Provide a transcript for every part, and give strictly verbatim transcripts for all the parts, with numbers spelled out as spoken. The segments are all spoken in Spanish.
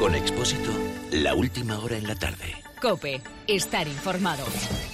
Con Expósito, la última hora en la tarde. COPE, estar informado.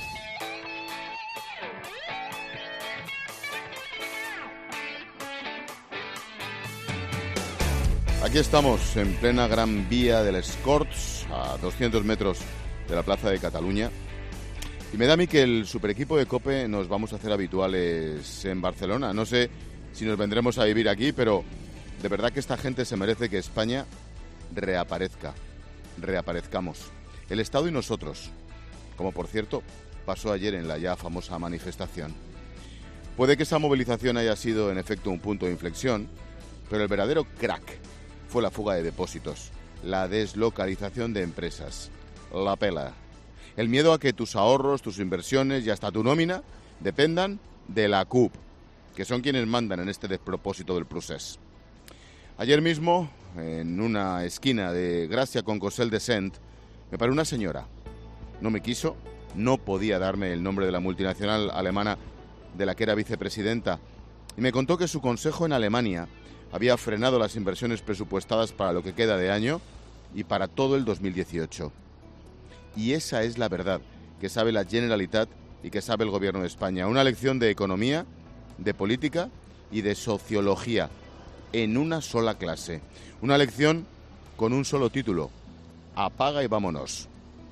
Aquí estamos, en plena Gran Vía de les Corts, a doscientos metros de la Plaza de Cataluña. Y me da a mí que el super equipo de COPE nos vamos a hacer habituales en Barcelona. No sé si nos vendremos a vivir aquí, pero de verdad que esta gente se merece que España reaparezca, reaparezcamos. El Estado y nosotros, como por cierto pasó ayer en la ya famosa manifestación. Puede que esa movilización haya sido en efecto un punto de inflexión, pero el verdadero crack fue la fuga de depósitos, la deslocalización de empresas, la pela. El miedo a que tus ahorros, tus inversiones y hasta tu nómina dependan de la C U P, que son quienes mandan en este despropósito del procés. Ayer mismo, en una esquina de Gracia con Cosel de Sent, me paró una señora. No me quiso, no podía darme el nombre de la multinacional alemana de la que era vicepresidenta, y me contó que su consejo en Alemania había frenado las inversiones presupuestadas para lo que queda de año y para todo el dos mil dieciocho. Y esa es la verdad que sabe la Generalitat y que sabe el Gobierno de España. Una lección de economía, de política y de sociología en una sola clase. Una lección con un solo título: apaga y vámonos.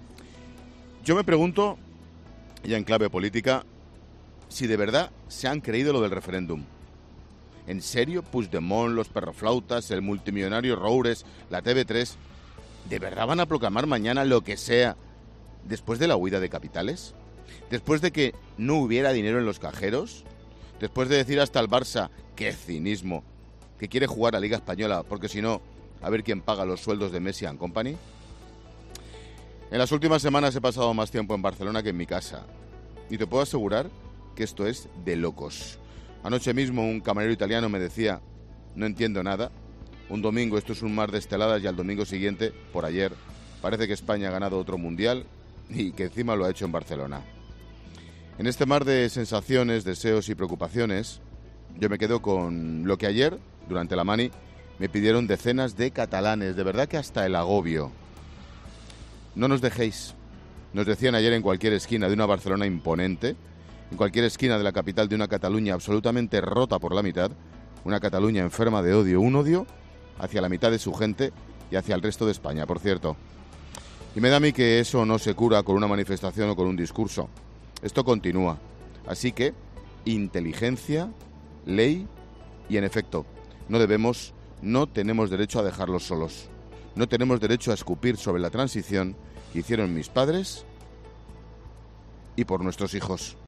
Yo me pregunto, ya en clave política, si de verdad se han creído lo del referéndum. ¿En serio? Puigdemont, los perroflautas, el multimillonario Roures, la T V tres, ¿de verdad van a proclamar mañana lo que sea después de la huida de capitales? ¿Después de que no hubiera dinero en los cajeros? ¿Después de decir hasta el Barça, qué cinismo, que quiere jugar a Liga Española porque si no, a ver quién paga los sueldos de Messi and Company? En las últimas semanas he pasado más tiempo en Barcelona que en mi casa y te puedo asegurar que esto es de locos. Anoche mismo un camarero italiano me decía, no entiendo nada, un domingo esto es un mar de esteladas y al domingo siguiente, por ayer, parece que España ha ganado otro mundial y que encima lo ha hecho en Barcelona. En este mar de sensaciones, deseos y preocupaciones, yo me quedo con lo que ayer, durante la mani, me pidieron decenas de catalanes, de verdad que hasta el agobio. No nos dejéis, nos decían ayer en cualquier esquina de una Barcelona imponente, en cualquier esquina de la capital de una Cataluña absolutamente rota por la mitad, una Cataluña enferma de odio, un odio hacia la mitad de su gente y hacia el resto de España, por cierto. Y me da a mí que eso no se cura con una manifestación o con un discurso. Esto continúa. Así que, inteligencia, ley y, en efecto, no debemos, no tenemos derecho a dejarlos solos. No tenemos derecho a escupir sobre la transición que hicieron mis padres y por nuestros hijos.